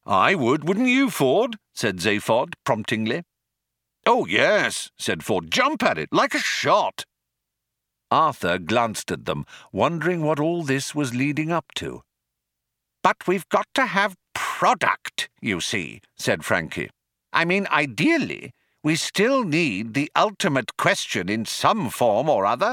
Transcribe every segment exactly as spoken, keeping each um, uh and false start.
"I would, wouldn't you, Ford?" said Zaphod promptingly. "Oh, yes," said Ford. "Jump at it, like a shot." Arthur glanced at them, wondering what all this was leading up to. "But we've got to have product, you see," said Frankie. "I mean, ideally, we still need the ultimate question in some form or other."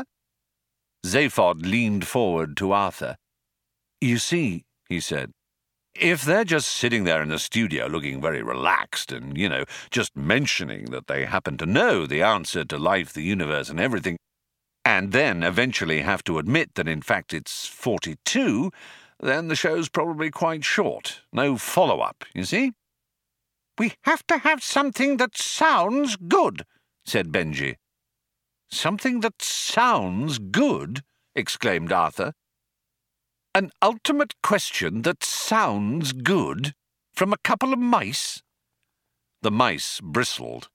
Zaphod leaned forward to Arthur. "You see," he said, "if they're just sitting there in the studio looking very relaxed and, you know, just mentioning that they happen to know the answer to life, the universe, and everything, and then eventually have to admit that in fact it's forty-two, then the show's probably quite short. No follow-up, you see?" "We have to have something that sounds good," said Benji. "Something that sounds good?" exclaimed Arthur. "An ultimate question that sounds good from a couple of mice?" The mice bristled.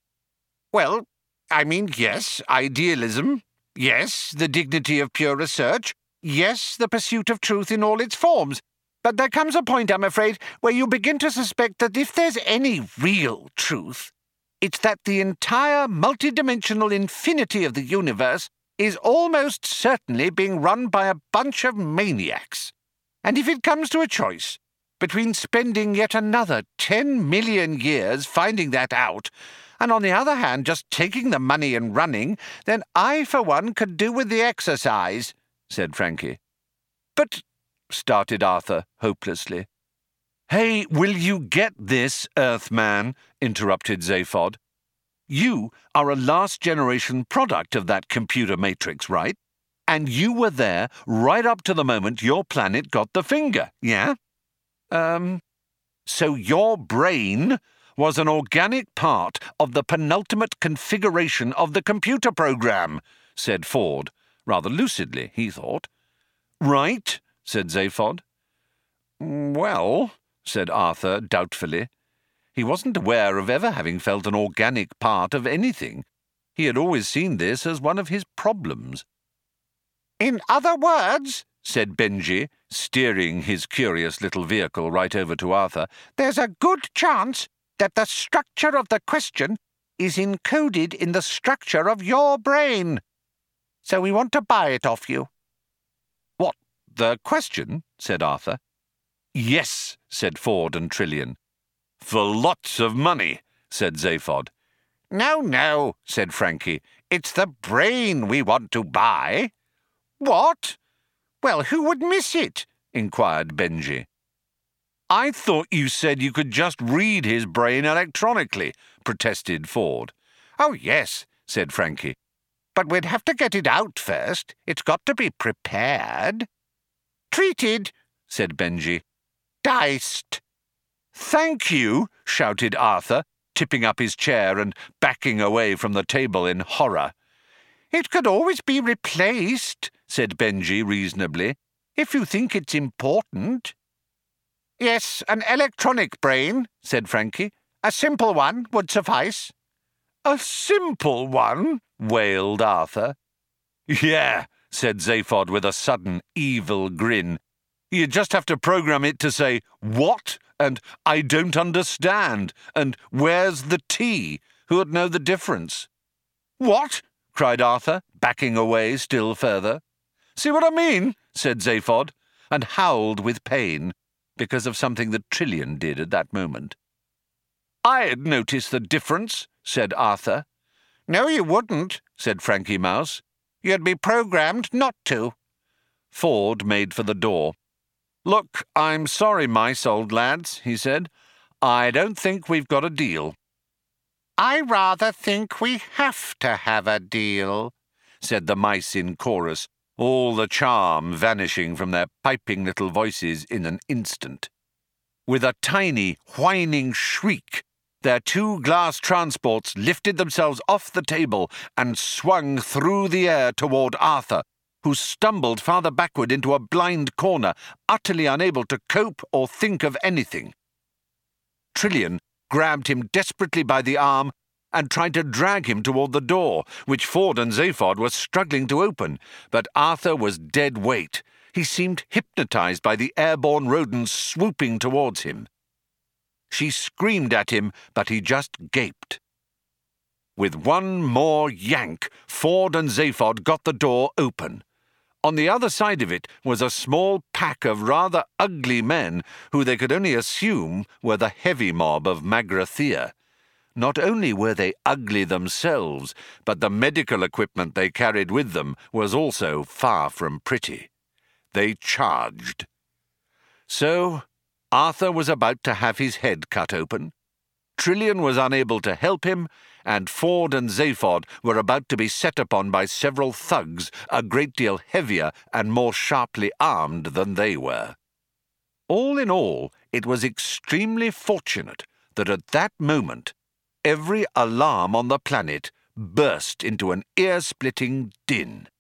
"Well, I mean, yes, idealism. Yes, the dignity of pure research. Yes, the pursuit of truth in all its forms. But there comes a point, I'm afraid, where you begin to suspect that if there's any real truth, it's that the entire multidimensional infinity of the universe is almost certainly being run by a bunch of maniacs. And if it comes to a choice between spending yet another ten million years finding that out, and on the other hand just taking the money and running, then I, for one, could do with the exercise," said Frankie. "But," started Arthur hopelessly. "Hey, will you get this, Earthman?" interrupted Zaphod. "You are a last-generation product of that computer matrix, right? And you were there right up to the moment your planet got the finger, yeah? Um, so your brain was an organic part of the penultimate configuration of the computer program," said Ford, rather lucidly, he thought. "Right," said Zaphod. "Well," said Arthur doubtfully. He wasn't aware of ever having felt an organic part of anything. He had always seen this as one of his problems. "In other words," said Benji, steering his curious little vehicle right over to Arthur, "there's a good chance that the structure of the question is encoded in the structure of your brain. So we want to buy it off you." "What, the question?" said Arthur. "Yes," said Ford and Trillian. "For lots of money," said Zaphod. "No, no," said Frankie. "It's the brain we want to buy." "What? Well, who would miss it?" inquired Benji. "I thought you said you could just read his brain electronically," protested Ford. "Oh, yes," said Frankie. "But we'd have to get it out first. It's got to be prepared." "Treated," said Benji. "Diced." "Thank you," shouted Arthur, tipping up his chair and backing away from the table in horror. "It could always be replaced," said Benji reasonably, "if you think it's important." "Yes, an electronic brain," said Frankie. "A simple one would suffice." "A simple one?" wailed Arthur. "Yeah," said Zaphod with a sudden evil grin. "You just have to program it to say, 'What?' and 'I don't understand,' and 'Where's the tea?' Who'd know the difference?" "What?" cried Arthur, backing away still further. "See what I mean?" said Zaphod, and howled with pain, because of something that Trillian did at that moment. "I'd notice the difference," said Arthur. "No, you wouldn't," said Frankie Mouse. "You'd be programmed not to." Ford made for the door. "Look, I'm sorry, mice, old lads," he said. "I don't think we've got a deal." "I rather think we have to have a deal," said the mice in chorus, all the charm vanishing from their piping little voices in an instant. With a tiny, whining shriek, their two glass transports lifted themselves off the table and swung through the air toward Arthur, who stumbled farther backward into a blind corner, utterly unable to cope or think of anything. Trillian grabbed him desperately by the arm and tried to drag him toward the door, which Ford and Zaphod were struggling to open, but Arthur was dead weight. He seemed hypnotized by the airborne rodents swooping towards him. She screamed at him, but he just gaped. With one more yank, Ford and Zaphod got the door open. On the other side of it was a small pack of rather ugly men who they could only assume were the heavy mob of Magrathea. Not only were they ugly themselves, but the medical equipment they carried with them was also far from pretty. They charged. So, Arthur was about to have his head cut open. Trilian was unable to help him, and Ford and Zaphod were about to be set upon by several thugs a great deal heavier and more sharply armed than they were. All in all, it was extremely fortunate that at that moment every alarm on the planet burst into an ear-splitting din.